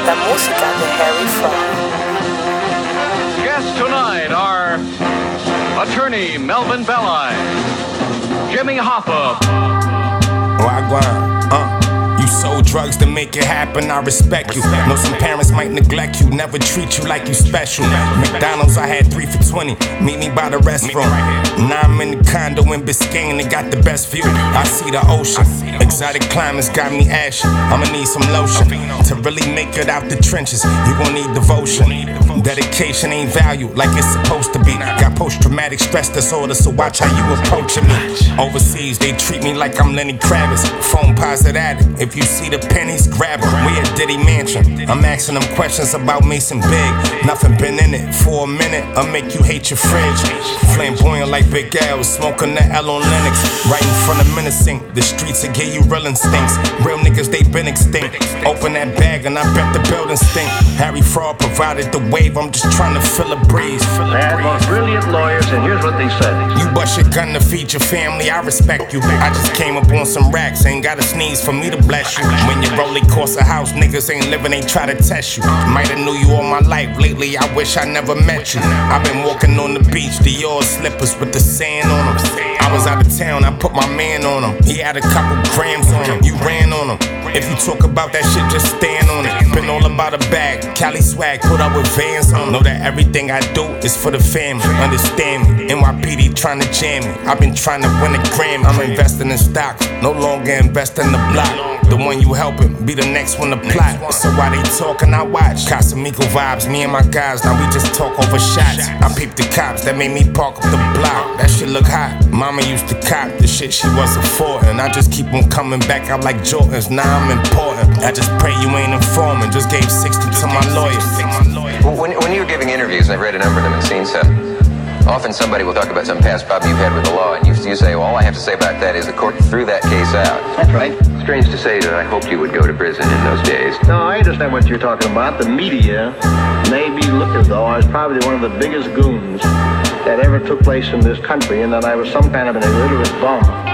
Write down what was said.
la musica de Harry Fraud. Guests tonight are attorney Melvin Belli, Jimmy Hoffa. Wagwan, you sold drugs to make it happen, I respect you. Know some parents might neglect you, never treat you like you special. McDonald's, I had 3 for $20, meet me by the restroom. Now I'm in the condo in Biscayne, they got the best view. I see the ocean, exotic climates got me ashy. I'ma need some lotion, to really make it out the trenches, you gon' need devotion. Dedication ain't valued like it's supposed to be. Got post-traumatic stress disorder, so watch how you approaching me. Overseas, they treat me like I'm Lenny Kravitz, phone posit addict. If you see the pennies, grab them. We at Diddy Mansion. I'm asking them questions about Mason Big. Nothing been in it for a minute. I'll make you hate your fridge. Flamboyant like Big L, smoking the L on Lennox. Right in front of Menacing. The streets will give you real instincts. Real niggas, they been extinct. Open that bag and I bet the building stink. Harry Fraud provided the wave. I'm just trying to fill a breeze. They had most brilliant lawyers, and here's what they said. You bust your gun to feed your family, I respect you. I just came up on some racks, ain't gotta sneeze for me to bless you. When you roll it cost a house, niggas ain't living, they try to test you. Might have knew you all my life, lately I wish I never met you. I've been walking on the beach, Dior slippers with the sand on them. I was out of town, I put my man on him. He had a couple grams on him, you ran on him. If you talk about that shit, just stand on it. Been all about a bag, Cali swag, put up with Vans on. Know that everything I do is for the family, understand me. NYPD trying to jam me, I've been trying to win a Grammy. I'm investing in stocks, no longer investing in the block. The one you helping, be the next one to plot. So while they talking, I watch. Casamico vibes, me and my guys, now we just talk over shots. I peep the cops, that made me park up the block. That shit look hot, mama used to cop the shit she wasn't for. And I just keep on coming back out like Jordans, now I'm important. I just pray you ain't informing, just gave 60 to my lawyer. When you're giving interviews, and I've read a number of them and seen some, often somebody will talk about some past problem you've had with the law, and you say, well, all I have to say about that is the court threw that case out. That's right. Strange to say that I hoped you would go to prison in those days. No, I understand what you're talking about. The media made me look as though I was probably one of the biggest goons that ever took place in this country, and that I was some kind of an illiterate bum.